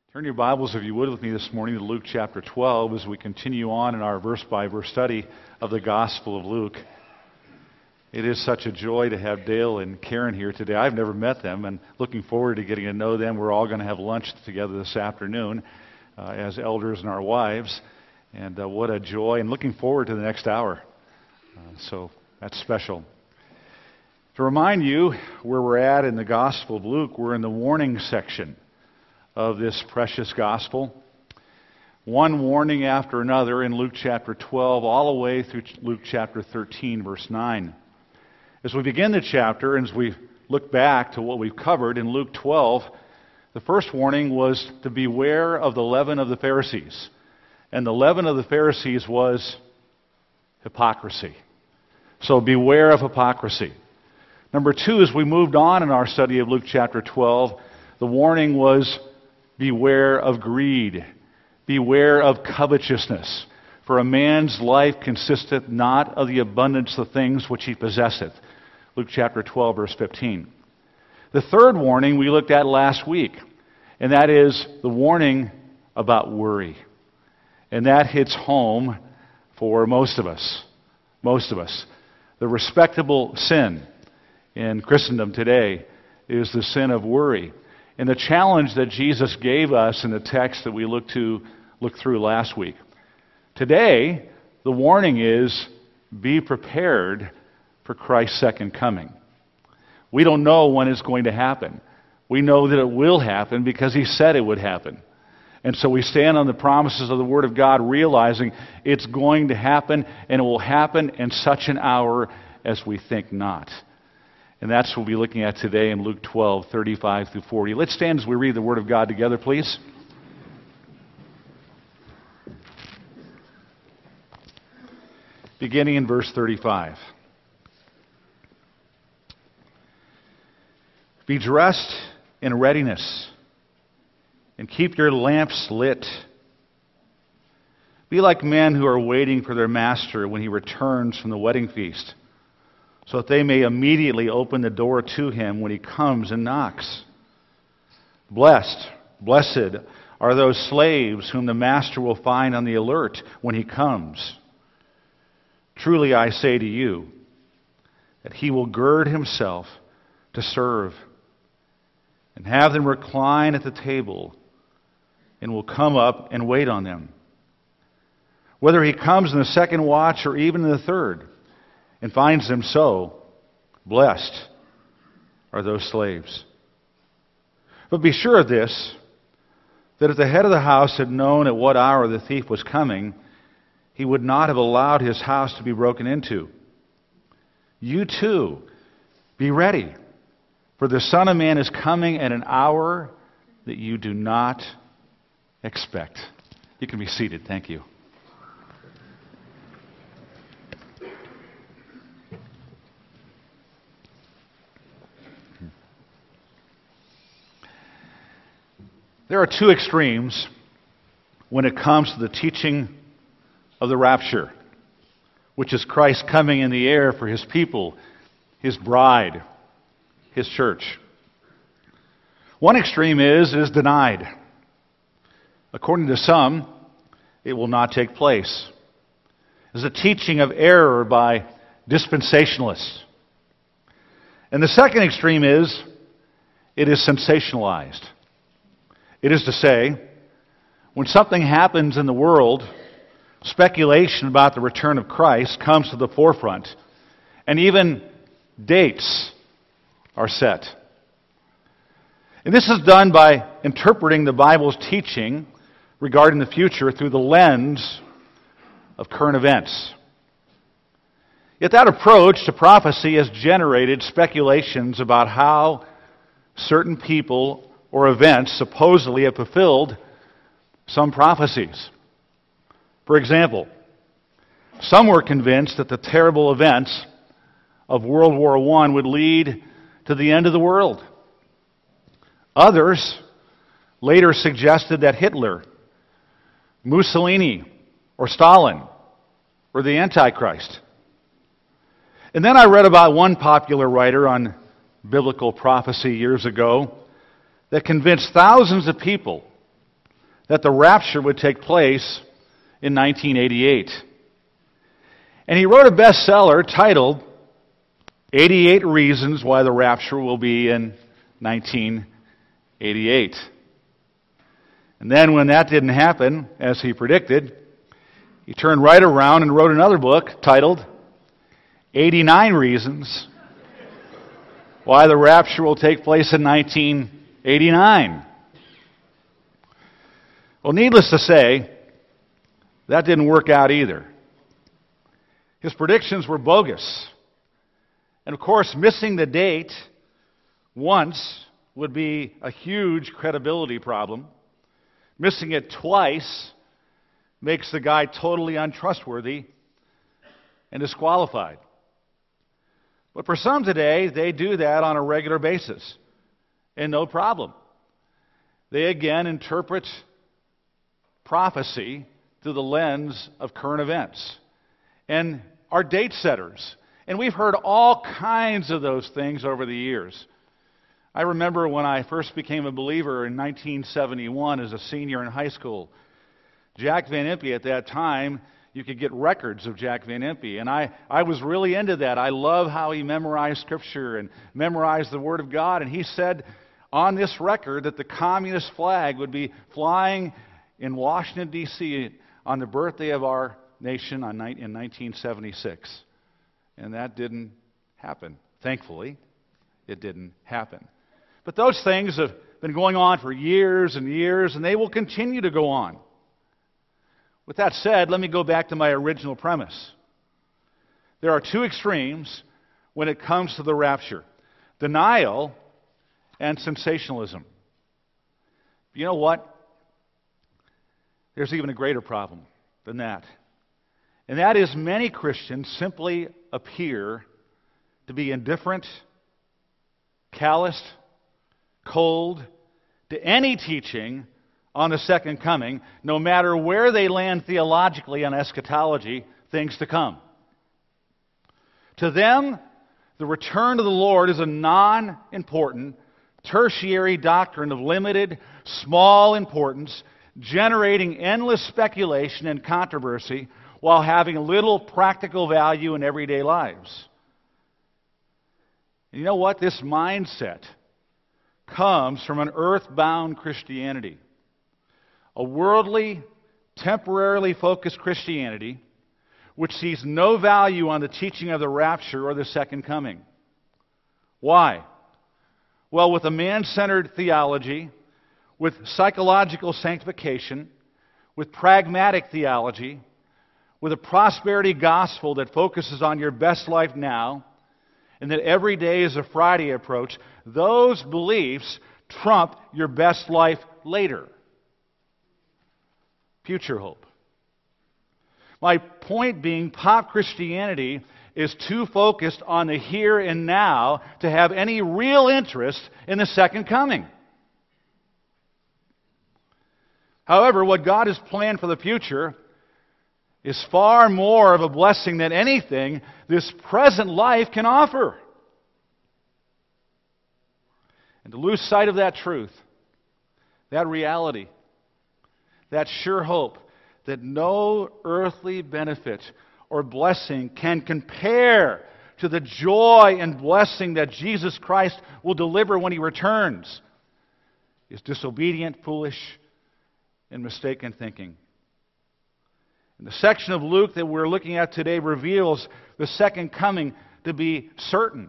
Turn your Bibles, if you would, with me this morning to Luke chapter 12 as we continue on in our verse-by-verse study of the Gospel of Luke. It is such a joy to have Dale and Karen here today. I've never met them, and looking forward to getting to know them. We're all going to have lunch together this afternoon as elders and our wives. And what a joy, and looking forward to the next hour. So that's special. To remind you where we're at in the Gospel of Luke, we're in the warning section of this precious gospel. One warning after another in Luke chapter 12, all the way through Luke chapter 13, verse 9. As we begin the chapter, and as we look back to what we've covered in Luke 12, the first warning was to beware of the leaven of the Pharisees. And the leaven of the Pharisees was hypocrisy. So beware of hypocrisy. Number two, as we moved on in our study of Luke chapter 12, the warning was beware of greed. Beware of covetousness. For a man's life consisteth not of the abundance of things which he possesseth. Luke chapter 12, verse 15. The third warning we looked at last week, and that is the warning about worry. And that hits home for most of us. Most of us. The respectable sin in Christendom today is the sin of worry. And the challenge that Jesus gave us in the text that we looked through last week. Today, the warning is, be prepared for Christ's second coming. We don't know when it's going to happen. We know that it will happen because He said it would happen. And so we stand on the promises of the Word of God, realizing it's going to happen, and it will happen in such an hour as we think not. And that's what we'll be looking at today in Luke 12, 35 through 40. Let's stand as we read the Word of God together, please. Beginning in verse 35. Be dressed in readiness, and keep your lamps lit. Be like men who are waiting for their master when he returns from the wedding feast, so that they may immediately open the door to him when he comes and knocks. Blessed are those slaves whom the master will find on the alert when he comes. Truly I say to you, that he will gird himself to serve, and have them recline at the table, and will come up and wait on them. Whether he comes in the second watch or even in the third, and finds them so, blessed are those slaves. But be sure of this, that if the head of the house had known at what hour the thief was coming, he would not have allowed his house to be broken into. You too, be ready, for the Son of Man is coming at an hour that you do not expect. You can be seated. Thank you. There are two extremes when it comes to the teaching of the rapture, which is Christ coming in the air for His people, His bride, His church. One extreme is denied. According to some, it will not take place. It's a teaching of error by dispensationalists. And the second extreme is, it is sensationalized. It is to say, when something happens in the world, speculation about the return of Christ comes to the forefront, and even dates are set. And this is done by interpreting the Bible's teaching regarding the future through the lens of current events. Yet that approach to prophecy has generated speculations about how certain people or events supposedly have fulfilled some prophecies. For example, some were convinced that the terrible events of World War I would lead to the end of the world. Others later suggested that Hitler, Mussolini, or Stalin were the Antichrist. And then I read about one popular writer on biblical prophecy years ago that convinced thousands of people that the rapture would take place in 1988. And he wrote a bestseller titled 88 Reasons Why the Rapture Will Be in 1988. And then when that didn't happen, as he predicted, he turned right around and wrote another book titled 89 Reasons Why the Rapture Will Take Place in 1989. Well, needless to say, that didn't work out either. His predictions were bogus. And of course, missing the date once would be a huge credibility problem. Missing it twice makes the guy totally untrustworthy and disqualified. But for some today, they do that on a regular basis, and no problem. They again interpret prophecy through the lens of current events and are date setters. And we've heard all kinds of those things over the years. I remember when I first became a believer in 1971 as a senior in high school. Jack Van Impe at that time, you could get records of Jack Van Impe. And I was really into that. I love how he memorized Scripture and memorized the Word of God. And he said on this record that the communist flag would be flying in Washington, D.C. on the birthday of our nation in 1976. And that didn't happen. Thankfully, it didn't happen. But those things have been going on for years and years, and they will continue to go on. With that said, let me go back to my original premise. There are two extremes when it comes to the rapture: denial and sensationalism. You know what? There's even a greater problem than that. And that is many Christians simply appear to be indifferent, calloused, cold to any teaching on the second coming, no matter where they land theologically on eschatology, things to come. To them, the return of the Lord is a non-important, tertiary doctrine of limited, small importance, generating endless speculation and controversy while having little practical value in everyday lives. You know what? This mindset comes from an earthbound Christianity. A worldly, temporarily focused Christianity which sees no value on the teaching of the rapture or the second coming. Why? Well, with a man-centered theology, with psychological sanctification, with pragmatic theology, with a prosperity gospel that focuses on your best life now, and that every day is a Friday approach, those beliefs trump your best life later. Future hope. My point being, pop Christianity is too focused on the here and now to have any real interest in the second coming. However, what God has planned for the future is far more of a blessing than anything this present life can offer. And to lose sight of that truth, that reality, that sure hope that no earthly benefit or blessing can compare to the joy and blessing that Jesus Christ will deliver when He returns, is disobedient, foolish, and mistaken thinking. And the section of Luke that we're looking at today reveals the second coming to be certain,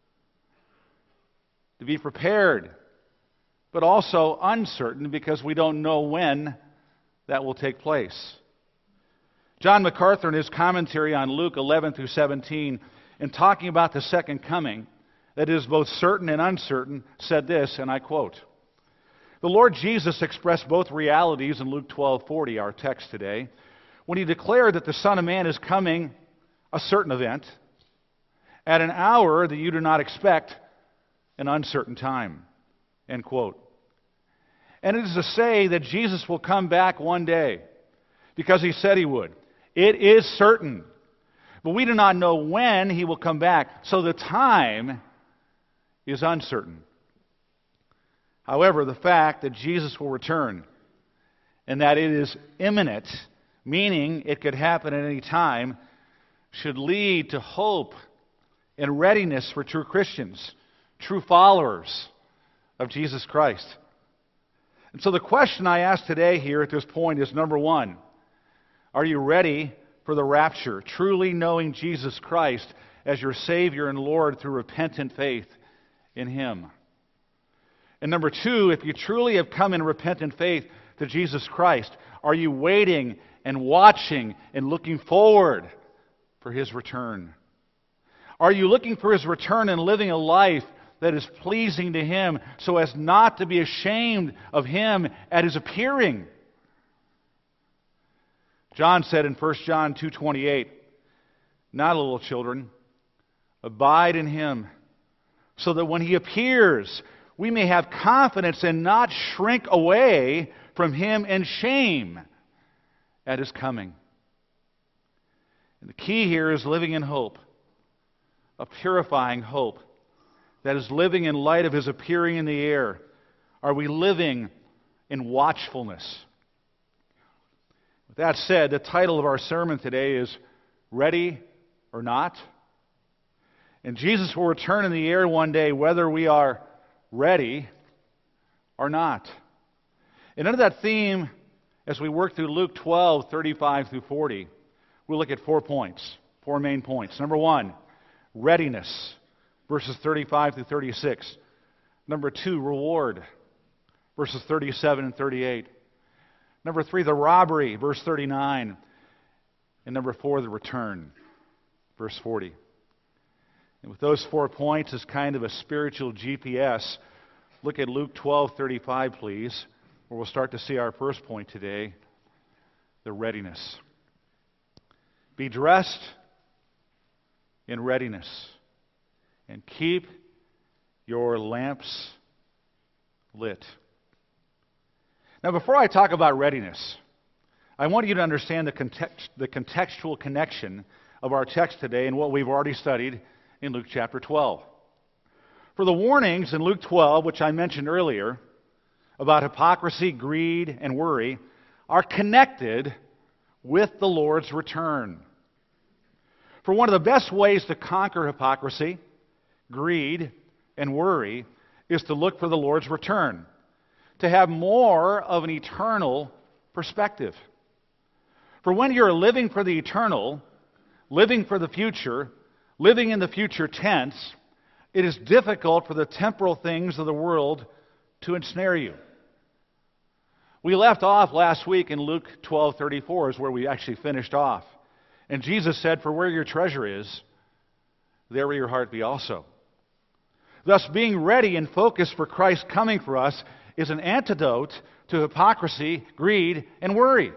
to be prepared, but also uncertain because we don't know when that will take place. John MacArthur, in his commentary on Luke 11 through 17, in talking about the second coming, that is both certain and uncertain, said this, and I quote, "The Lord Jesus expressed both realities in Luke 12:40, our text today, when He declared that the Son of Man is coming, a certain event, at an hour that you do not expect, an uncertain time." End quote. And it is to say that Jesus will come back one day, because He said He would. It is certain. But we do not know when He will come back, so the time is uncertain. However, the fact that Jesus will return and that it is imminent, meaning it could happen at any time, should lead to hope and readiness for true Christians, true followers of Jesus Christ. And so the question I ask today here at this point is, number one, are you ready for the rapture, truly knowing Jesus Christ as your Savior and Lord through repentant faith in Him? And number two, if you truly have come in repentant faith to Jesus Christ, are you waiting and watching and looking forward for His return? Are you looking for His return and living a life that is pleasing to Him so as not to be ashamed of Him at His appearing? John said in 1 John 2:28, "Not little children, abide in Him, so that when He appears, we may have confidence and not shrink away from Him in shame at His coming." And the key here is living in hope, a purifying hope that is living in light of His appearing in the air. Are we living in watchfulness? With that said, the title of our sermon today is Ready or Not? And Jesus will return in the air one day whether we are ready or not. And under that theme, as we work through Luke 12:35 through 40, we'll look at 4 points, 4 main points. Number one, readiness, verses 35 through 36. Number two, reward, verses 37 and 38. Number three, the robbery, verse 39. And number four, the return, verse 40. And with those 4 points as kind of a spiritual GPS, look at Luke 12:35, please, where we'll start to see our first point today, the readiness. Be dressed in readiness, and keep your lamps lit. Now, before I talk about readiness, I want you to understand the contextual connection of our text today and what we've already studied in Luke chapter 12. For the warnings in Luke 12, which I mentioned earlier, about hypocrisy, greed, and worry, are connected with the Lord's return. For one of the best ways to conquer hypocrisy, greed, and worry is to look for the Lord's return, to have more of an eternal perspective. For when you're living for the eternal, living for the future, living in the future tense, it is difficult for the temporal things of the world to ensnare you. We left off last week in Luke 12:34 is where we actually finished off. And Jesus said, "For where your treasure is, there will your heart be also." Thus, being ready and focused for Christ's coming for us is an antidote to hypocrisy, greed, and worry.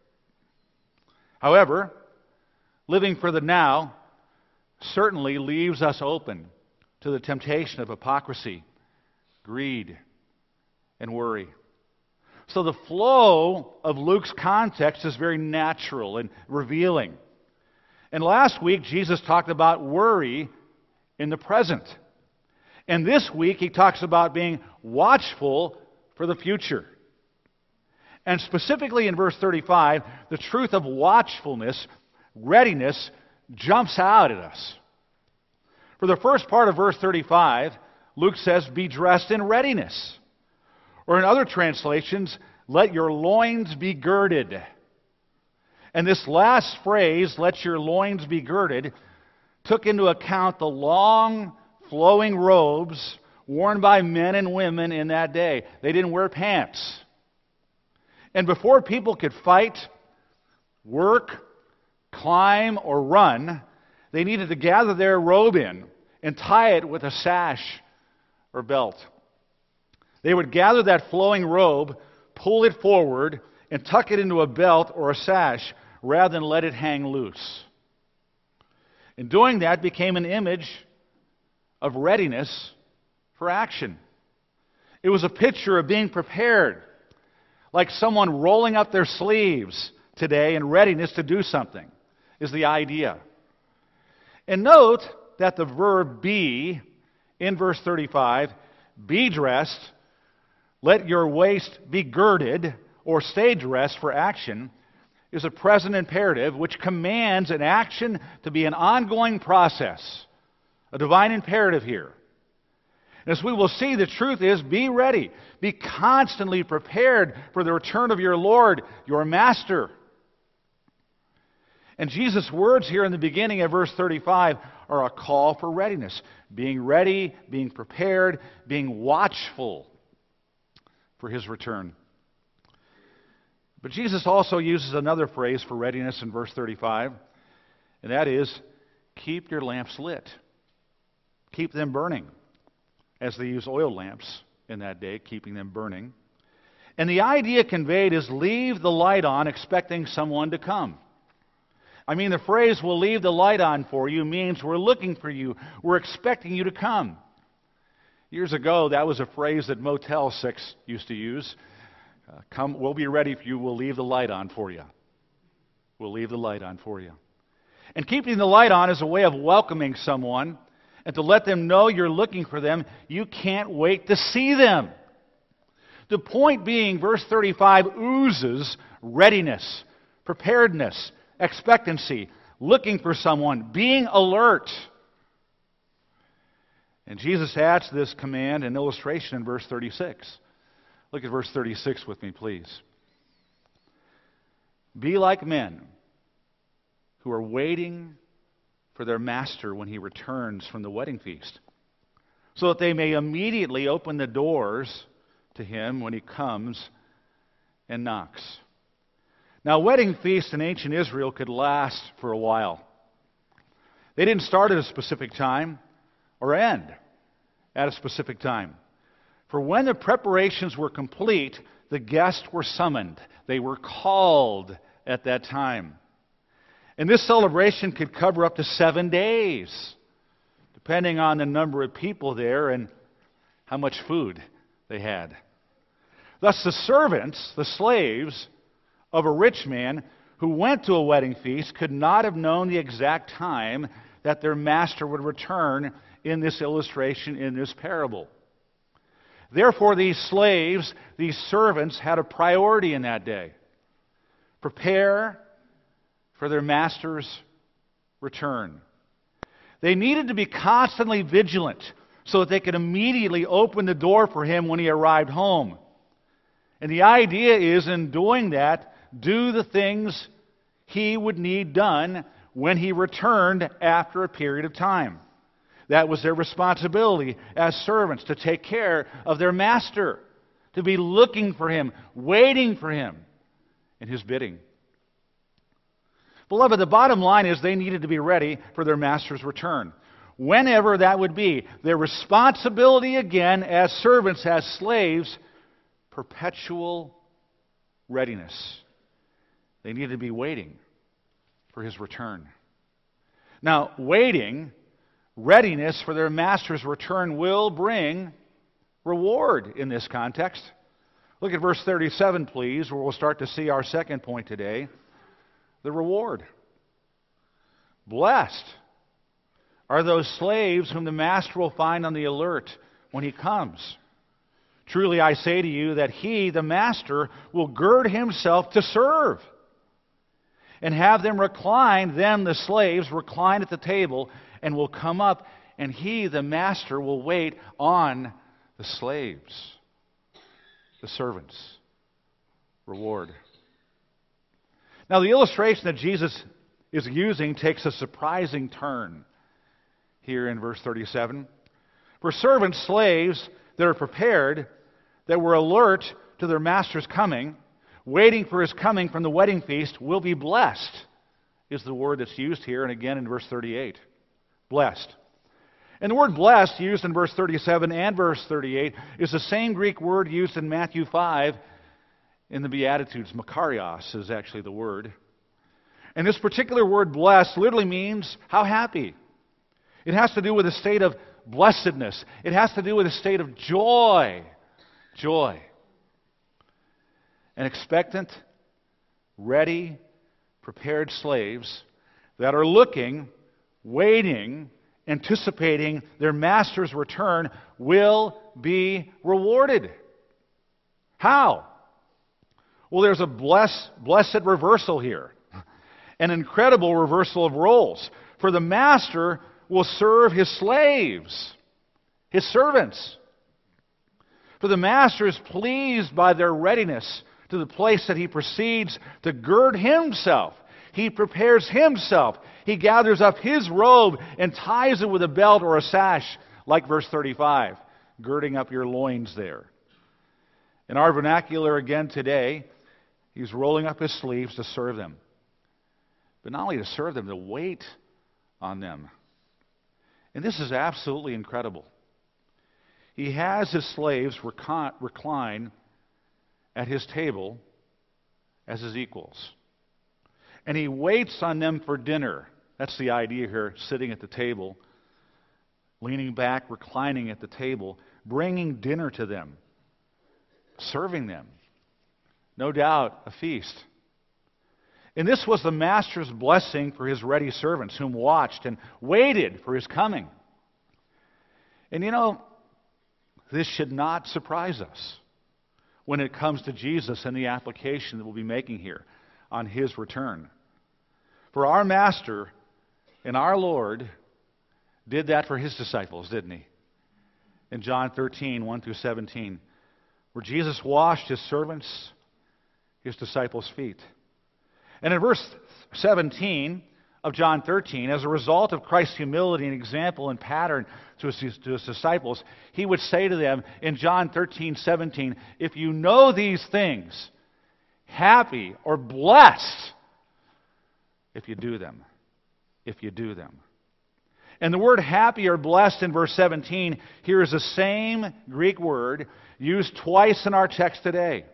However, living for the now certainly leaves us open to the temptation of hypocrisy, greed, and worry. So the flow of Luke's context is very natural and revealing. And last week, Jesus talked about worry in the present. And this week, He talks about being watchful for the future. And specifically in verse 35, the truth of watchfulness, readiness, jumps out at us. For the first part of verse 35, Luke says, "Be dressed in readiness." Or in other translations, "Let your loins be girded." And this last phrase, "let your loins be girded," took into account the long, flowing robes worn by men and women in that day. They didn't wear pants. And before people could fight, work, climb, or run, they needed to gather their robe in and tie it with a sash or belt. They would gather that flowing robe, pull it forward, and tuck it into a belt or a sash rather than let it hang loose. And doing that became an image of readiness for action. It was a picture of being prepared, like someone rolling up their sleeves today in readiness to do something, is the idea. And note that the verb be in verse 35, "Be dressed, let your waist be girded," or stay dressed for action is a present imperative which commands an action to be an ongoing process, a divine imperative here. As we will see, the truth is, be ready. Be constantly prepared for the return of your Lord, your Master. And Jesus' words here in the beginning of verse 35 are a call for readiness. Being ready, being prepared, being watchful for His return. But Jesus also uses another phrase for readiness in verse 35, and that is, keep your lamps lit. Keep them burning, as they used oil lamps in that day, keeping them burning. And the idea conveyed is leave the light on expecting someone to come. I mean, the phrase, we'll leave the light on for you, means we're looking for you. We're expecting you to come. Years ago, that was a phrase that Motel 6 used to use. Come, we'll be ready for you. We'll leave the light on for you. We'll leave the light on for you. And keeping the light on is a way of welcoming someone and to let them know you're looking for them. You can't wait to see them. The point being, verse 35 oozes readiness, preparedness, expectancy, looking for someone, being alert. And Jesus adds to this command an illustration in verse 36. Look at verse 36 with me, please. Be like men who are waiting for their master when he returns from the wedding feast, so that they may immediately open the doors to him when he comes and knocks. Now, wedding feasts in ancient Israel could last for a while. They didn't start at a specific time or end at a specific time. For when the preparations were complete, the guests were summoned. They were called at that time. And this celebration could cover up to 7 days, depending on the number of people there and how much food they had. Thus, the servants, the slaves of a rich man who went to a wedding feast could not have known the exact time that their master would return in this illustration, in this parable. Therefore, these slaves, these servants, had a priority in that day. Prepare for their master's return. They needed to be constantly vigilant so that they could immediately open the door for him when he arrived home. And the idea is, in doing that, do the things he would need done when he returned after a period of time. That was their responsibility as servants, to take care of their master, to be looking for him, waiting for him in his bidding. Beloved, the bottom line is they needed to be ready for their master's return. Whenever that would be, their responsibility again as servants, as slaves, perpetual readiness. They needed to be waiting for his return. Now, waiting, readiness for their master's return will bring reward in this context. Look at verse 37, please, where we'll start to see our second point today. The reward. Blessed are those slaves whom the master will find on the alert when he comes. Truly I say to you that he, the master, will gird himself to serve, and have them recline, them, the slaves, recline at the table, and will come up, and he, the master, will wait on the slaves, the servants. Reward. Now, the illustration that Jesus is using takes a surprising turn here in verse 37. For servants, slaves that are prepared, that were alert to their master's coming, waiting for his coming from the wedding feast, will be blessed, is the word that's used here, and again in verse 38. Blessed. And the word blessed, used in verse 37 and verse 38, is the same Greek word used in Matthew 5 in the Beatitudes. Makarios is actually the word. And this particular word, blessed, literally means how happy. It has to do with a state of blessedness. It has to do with a state of joy. Joy. And expectant, ready, prepared slaves that are looking, waiting, anticipating their master's return will be rewarded. How? Well, there's a blessed reversal here. An incredible reversal of roles. For the master will serve his slaves, his servants. For the master is pleased by their readiness to the place that he proceeds to gird himself. He prepares himself. He gathers up his robe and ties it with a belt or a sash, like verse 35, girding up your loins there. In our vernacular again today, he's rolling up his sleeves to serve them. But not only to serve them, to wait on them. And this is absolutely incredible. He has his slaves recline at his table as his equals. And he waits on them for dinner. That's the idea here, sitting at the table, leaning back, reclining at the table, bringing dinner to them, serving them. No doubt, a feast. And this was the master's blessing for his ready servants, whom watched and waited for his coming. And you know, this should not surprise us when it comes to Jesus and the application that we'll be making here on his return. For our Master and our Lord did that for his disciples, didn't he? In John 13, 1 through 17, where Jesus washed his servants, his disciples' feet. And in verse 17 of John 13, as a result of Christ's humility and example and pattern to his disciples, he would say to them in John 13, 17, if you know these things, happy or blessed if you do them. If you do them. And the word happy or blessed in verse 17 here is the same Greek word used twice in our text today.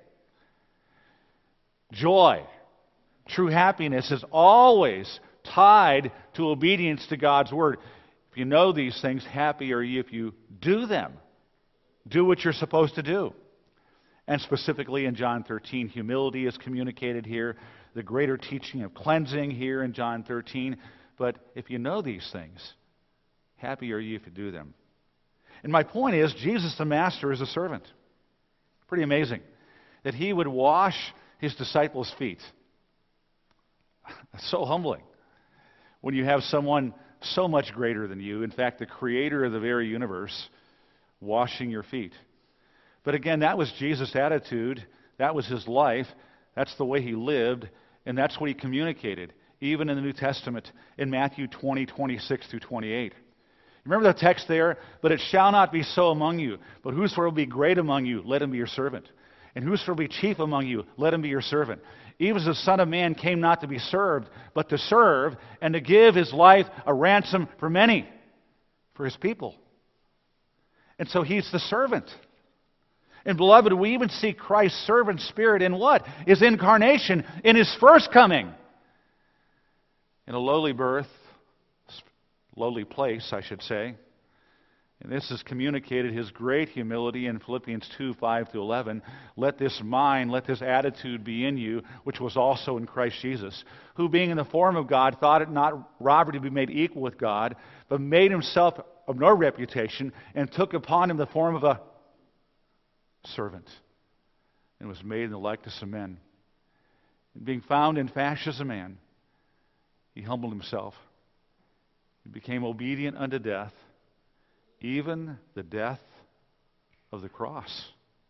Joy. True happiness is always tied to obedience to God's word. If you know these things, happy are you if you do them. Do what you're supposed to do. And specifically in John 13, humility is communicated here. The greater teaching of cleansing here in John 13. But if you know these things, happy are you if you do them. And my point is, Jesus the Master is a servant. Pretty amazing. That he would wash his disciples' feet. That's so humbling. When you have someone so much greater than you, in fact, the creator of the very universe, washing your feet. But again, that was Jesus' attitude. That was his life. That's the way he lived. And that's what he communicated, even in the New Testament, in Matthew 20, 26 through 28. Remember the text there? But it shall not be so among you. But whosoever will be great among you, let him be your servant. And whosoever will be chief among you, let him be your servant. Even as the Son of Man came not to be served, but to serve, and to give his life a ransom for many, for his people. And so he's the servant. And beloved, we even see Christ's servant spirit in what? His incarnation, in his first coming. In a lowly birth, lowly place, I should say. And this has communicated his great humility in Philippians 2, 5 to 11. Let this mind, let this attitude be in you, which was also in Christ Jesus, who being in the form of God, thought it not robbery to be made equal with God, but made himself of no reputation, and took upon him the form of a servant, and was made in the likeness of men. And being found in fashion as a man, he humbled himself. He became obedient unto death, even the death of the cross.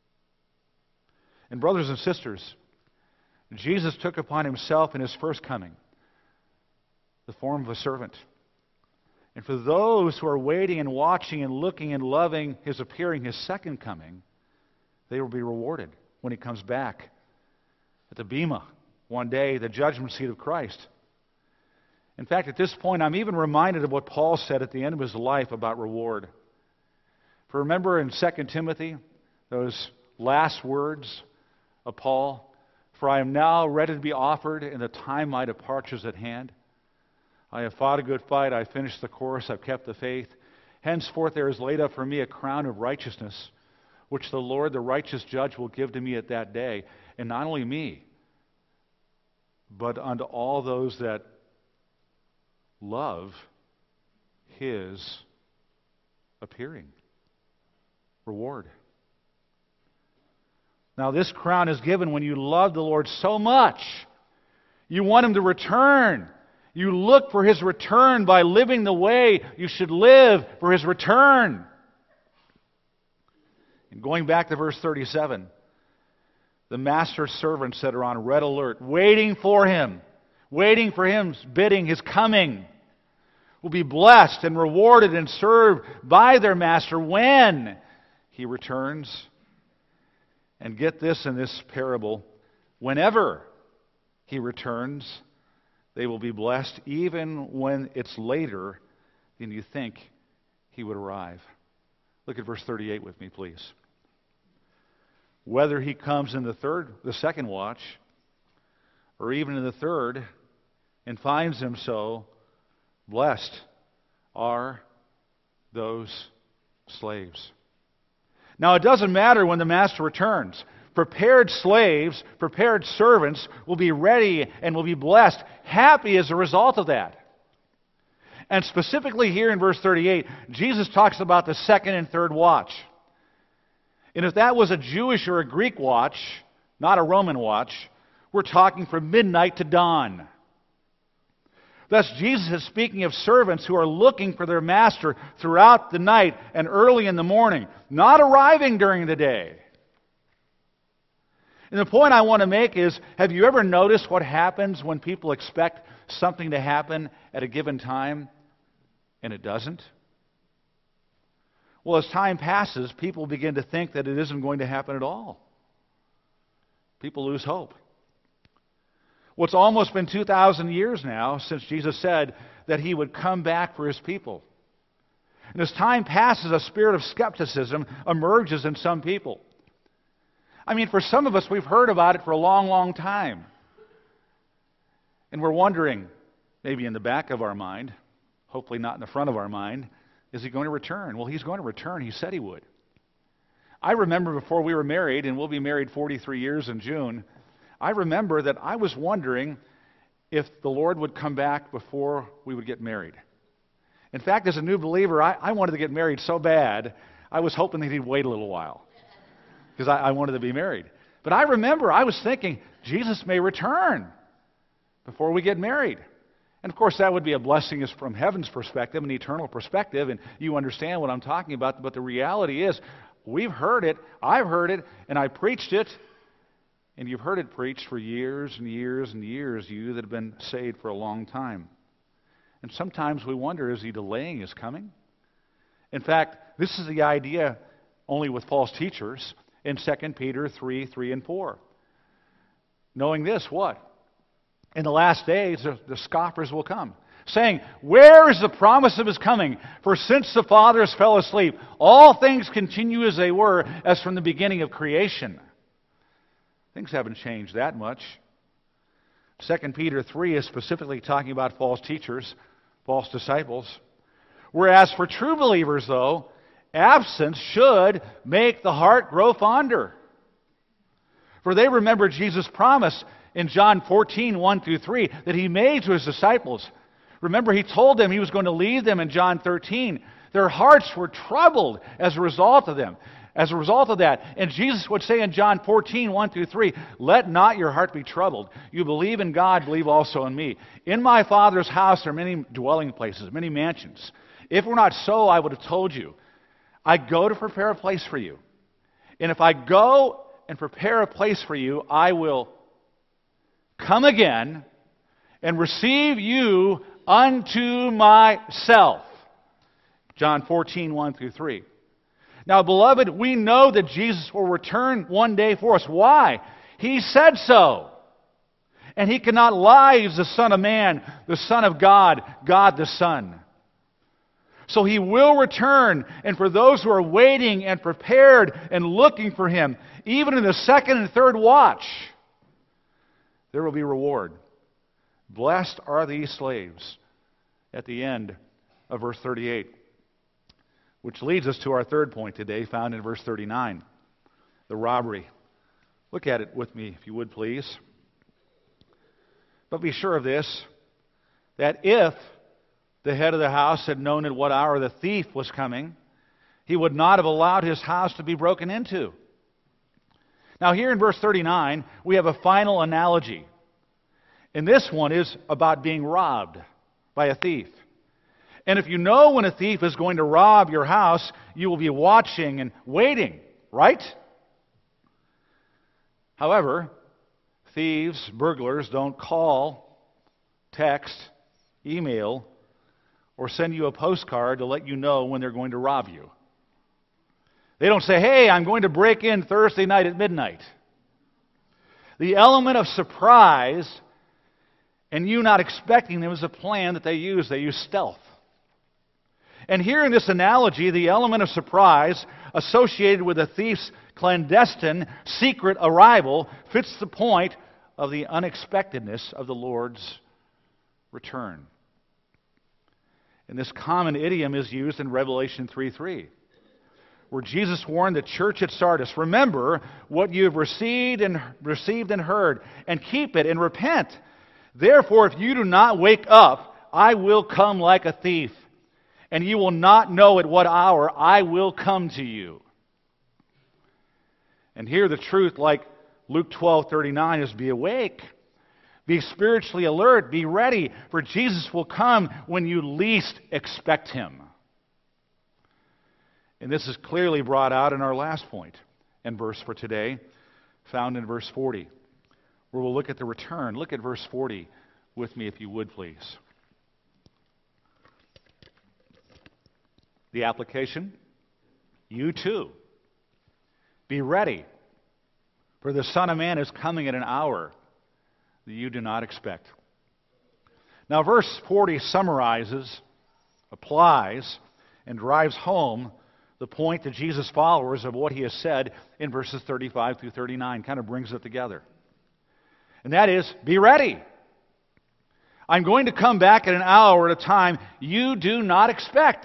And brothers and sisters, Jesus took upon himself in his first coming the form of a servant. And for those who are waiting and watching and looking and loving his appearing, his second coming, they will be rewarded when he comes back at the Bema one day, the judgment seat of Christ. In fact, at this point, I'm even reminded of what Paul said at the end of his life about reward. For remember in 2 Timothy, those last words of Paul, for I am now ready to be offered, and the time of my departure is at hand. I have fought a good fight, I have finished the course, I have kept the faith. Henceforth there is laid up for me a crown of righteousness, which the Lord, the righteous judge, will give to me at that day. And not only me, but unto all those that love his appearing. Reward. Now this crown is given when you love the Lord so much. You want Him to return. You look for His return by living the way you should live for His return. And going back to verse 37, the master's servants that are on red alert, waiting for Him, His bidding, His coming, will be blessed and rewarded and served by their master when He returns. And get this in this parable, whenever He returns, they will be blessed even when it's later than you think He would arrive. Look at verse 38 with me, please. Whether He comes in the second watch, or even in the third, and finds them so, blessed are those slaves. Now, it doesn't matter when the master returns. Prepared slaves, prepared servants will be ready and will be blessed, happy as a result of that. And specifically here in verse 38, Jesus talks about the second and third watch. And if that was a Jewish or a Greek watch, not a Roman watch, we're talking from midnight to dawn. Thus, Jesus is speaking of servants who are looking for their master throughout the night and early in the morning, not arriving during the day. And the point I want to make is, have you ever noticed what happens when people expect something to happen at a given time and it doesn't? Well, as time passes, people begin to think that it isn't going to happen at all. People lose hope. Well, it's almost been 2,000 years now since Jesus said that He would come back for His people. And as time passes, a spirit of skepticism emerges in some people. I mean, for some of us, we've heard about it for a long, long time. And we're wondering, maybe in the back of our mind, hopefully not in the front of our mind, is He going to return? Well, He's going to return. He said He would. I remember before we were married, and we'll be married 43 years in June, I remember that I was wondering if the Lord would come back before we would get married. In fact, as a new believer, I wanted to get married so bad, I was hoping that He'd wait a little while, because I wanted to be married. But I remember I was thinking, Jesus may return before we get married. And of course, that would be a blessing from heaven's perspective, an eternal perspective, and you understand what I'm talking about. But the reality is, we've heard it, I've heard it, and I preached it. And you've heard it preached for years and years and years, you that have been saved for a long time. And sometimes we wonder, is He delaying His coming? In fact, this is the idea only with false teachers in 2 Peter 3 and 4. Knowing this, what? In the last days, the scoffers will come, saying, where is the promise of His coming? For since the fathers fell asleep, all things continue as they were, as from the beginning of creation. Things haven't changed that much. 2 Peter 3 is specifically talking about false teachers, false disciples. Whereas for true believers, though, absence should make the heart grow fonder. For they remember Jesus' promise in John 14, 1 through 3, that He made to His disciples. Remember, He told them He was going to leave them in John 13. Their hearts were troubled as a result of them. As a result of that, and Jesus would say in John 14, 1 through 3, let not your heart be troubled. You believe in God, believe also in me. In my Father's house there are many dwelling places, many mansions. If it were not so, I would have told you. I go to prepare a place for you. And if I go and prepare a place for you, I will come again and receive you unto myself. John 14, 1 through 3. Now, beloved, we know that Jesus will return one day for us. Why? He said so. And He cannot lie. He's the Son of Man, the Son of God, God the Son. So He will return. And for those who are waiting and prepared and looking for Him, even in the second and third watch, there will be reward. Blessed are these slaves at the end of verse 38. Which leads us to our third point today, found in verse 39, the robbery. Look at it with me, if you would, please. But be sure of this, that if the head of the house had known at what hour the thief was coming, he would not have allowed his house to be broken into. Now here in verse 39, we have a final analogy. And this one is about being robbed by a thief. And if you know when a thief is going to rob your house, you will be watching and waiting, right? However, thieves, burglars don't call, text, email, or send you a postcard to let you know when they're going to rob you. They don't say, hey, I'm going to break in Thursday night at midnight. The element of surprise and you not expecting them is a plan that they use. They use stealth. And here in this analogy, the element of surprise associated with a thief's clandestine, secret arrival fits the point of the unexpectedness of the Lord's return. And this common idiom is used in Revelation 3:3, where Jesus warned the church at Sardis, remember what you have received and heard, and keep it and repent. Therefore, if you do not wake up, I will come like a thief, and you will not know at what hour I will come to you. And here the truth, like Luke 12:39, is be awake. Be spiritually alert. Be ready, for Jesus will come when you least expect Him. And this is clearly brought out in our last point and verse for today, found in verse 40, where we'll look at the return. Look at verse 40 with me, if you would, please. The application, you too, be ready, for the Son of Man is coming at an hour that you do not expect. Now, verse 40 summarizes, applies, and drives home the point to Jesus' followers of what He has said in verses 35 through 39, kind of brings it together. And that is, be ready. I'm going to come back at an hour at a time you do not expect.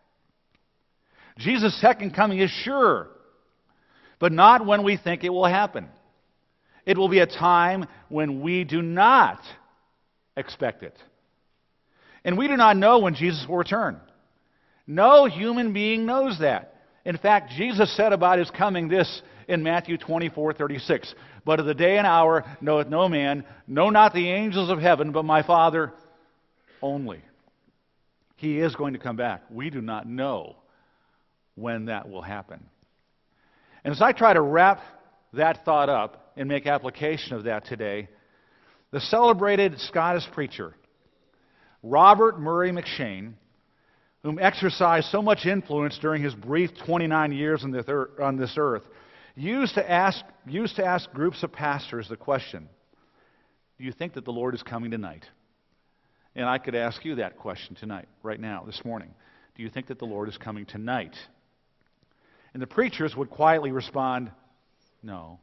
Jesus' second coming is sure, but not when we think it will happen. It will be a time when we do not expect it. And we do not know when Jesus will return. No human being knows that. In fact, Jesus said about His coming this in Matthew 24:36. But of the day and hour knoweth no man, no not the angels of heaven, but my Father only. He is going to come back. We do not know when that will happen. And as I try to wrap that thought up and make application of that today, the celebrated Scottish preacher, Robert Murray McCheyne, whom exercised so much influence during his brief 29 years on this earth, used to ask groups of pastors the question, do you think that the Lord is coming tonight? And I could ask you that question tonight, right now, this morning. Do you think that the Lord is coming tonight? And the preachers would quietly respond, no.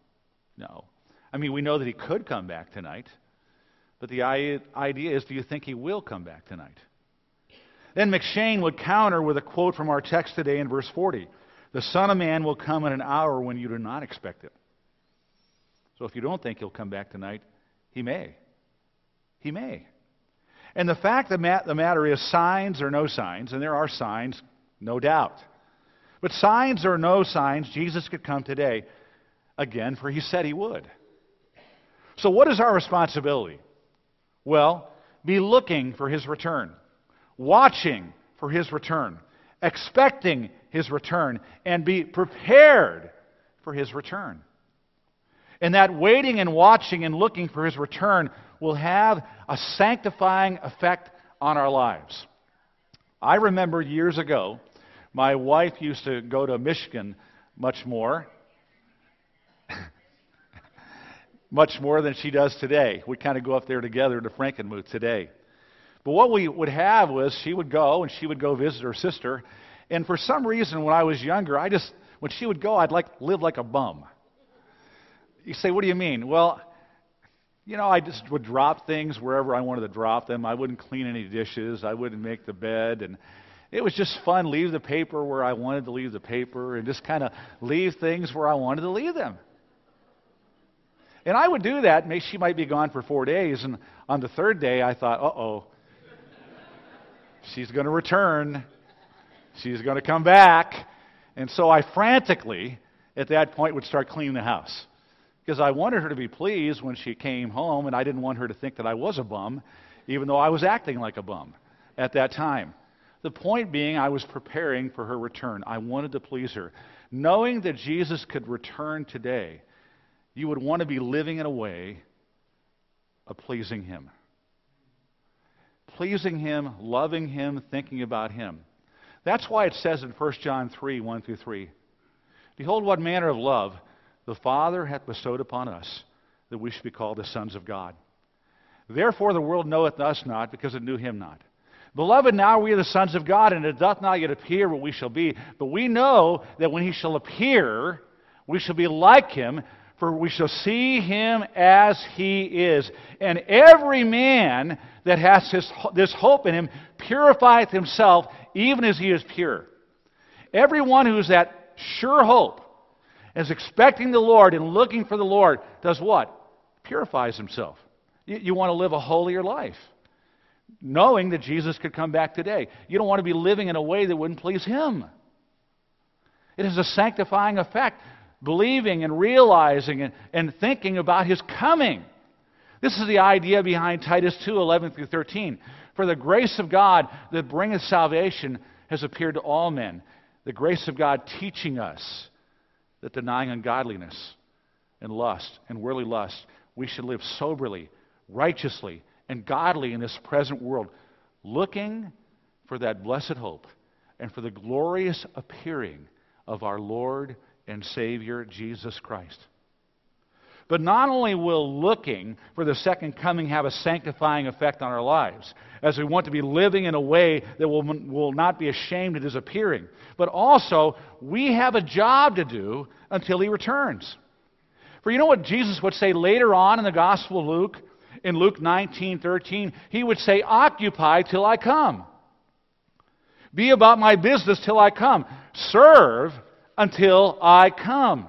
I mean, we know that He could come back tonight, but the idea is, do you think He will come back tonight? Then McCheyne would counter with a quote from our text today in verse 40. The Son of Man will come at an hour when you do not expect it. So if you don't think He'll come back tonight, He may. He may. And the fact of the matter is, signs or no signs, and there are signs, no doubt. But signs or no signs, Jesus could come today again, for He said He would. So what is our responsibility? Well, be looking for His return, watching for His return, expecting His return, and be prepared for His return. And that waiting and watching and looking for His return will have a sanctifying effect on our lives. I remember years ago, my wife used to go to Michigan much more than she does today. We kind of go up there together to Frankenmuth today. But what we would have was she would go visit her sister. And for some reason, when I was younger, when she would go, I'd live like a bum. You say, what do you mean? Well, I just would drop things wherever I wanted to drop them. I wouldn't clean any dishes. I wouldn't make the bed. And it was just fun. Leave the paper where I wanted to leave the paper and just kind of leave things where I wanted to leave them. And I would do that. She might be gone for 4 days. And on the third day, I thought, uh-oh, she's going to return. She's going to come back. And so I frantically, at that point, would start cleaning the house. because I wanted her to be pleased when she came home, and I didn't want her to think that I was a bum, even though I was acting like a bum at that time. The point being, I was preparing for her return. I wanted to please her. Knowing that Jesus could return today, you would want to be living in a way of pleasing Him. Pleasing Him, loving Him, thinking about Him. That's why it says in 1 John 3, 1 through 3, Behold, what manner of love the Father hath bestowed upon us, that we should be called the sons of God. Therefore the world knoweth us not, because it knew Him not. Beloved, now we are the sons of God, and it doth not yet appear what we shall be. But we know that when He shall appear, we shall be like Him, for we shall see Him as He is. And every man that has this hope in Him purifieth himself, even as he is pure. Everyone who is that sure hope, is expecting the Lord and looking for the Lord, does what? Purifies himself. You want to live a holier life, knowing that Jesus could come back today. You don't want to be living in a way that wouldn't please Him. It is a sanctifying effect, believing and realizing and thinking about His coming. This is the idea behind Titus 2, 11 through 13. For the grace of God that bringeth salvation has appeared to all men. The grace of God teaching us that denying ungodliness and lust and worldly lust, we should live soberly, righteously, and godly in this present world, looking for that blessed hope and for the glorious appearing of our Lord and Savior, Jesus Christ. But not only will looking for the second coming have a sanctifying effect on our lives, as we want to be living in a way that will not be ashamed at His appearing, but also we have a job to do until He returns. For you know what Jesus would say later on in the Gospel of Luke? In Luke 19:13, He would say, Occupy till I come. Be about my business till I come. Serve until I come.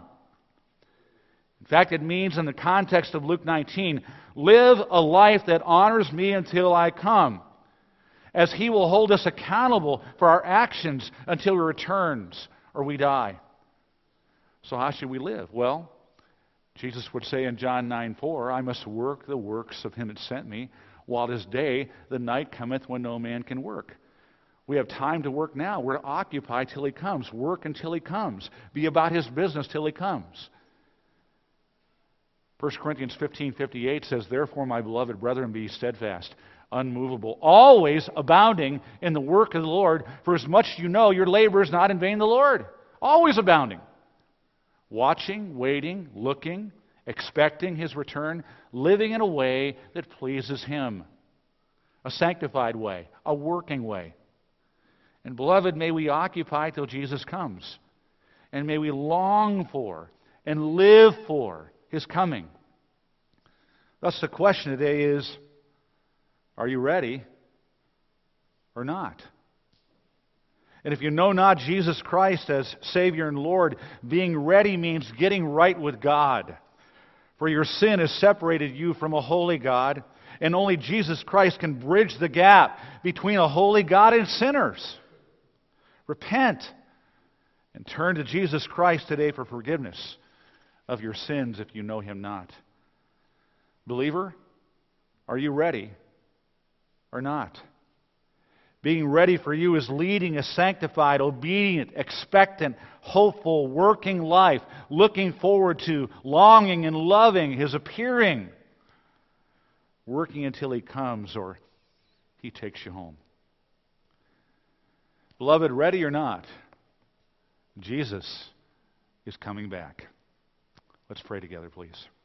In fact, it means in the context of Luke 19, live a life that honors me until I come, as He will hold us accountable for our actions until He returns or we die. So how should we live? Well, Jesus would say in John 9:4, I must work the works of Him that sent me, while it is day, the night cometh when no man can work. We have time to work now. We're to occupy till He comes. Work until He comes. Be about His business till He comes. 1 Corinthians 15:58 says, Therefore, my beloved brethren, be steadfast, unmovable, always abounding in the work of the Lord, for as much as you know your labor is not in vain in the Lord. Always abounding. Watching, waiting, looking, expecting His return, living in a way that pleases Him. A sanctified way, a working way. And beloved, may we occupy till Jesus comes. And may we long for and live for His coming. Thus the question today is, are you ready or not? And if you know not Jesus Christ as Savior and Lord, being ready means getting right with God. For your sin has separated you from a holy God, and only Jesus Christ can bridge the gap between a holy God and sinners. Repent and turn to Jesus Christ today for forgiveness of your sins if you know Him not. Believer, are you ready or not? Being ready for you is leading a sanctified, obedient, expectant, hopeful, working life, looking forward to, longing and loving His appearing, working until He comes or He takes you home. Beloved, ready or not, Jesus is coming back. Let's pray together, please.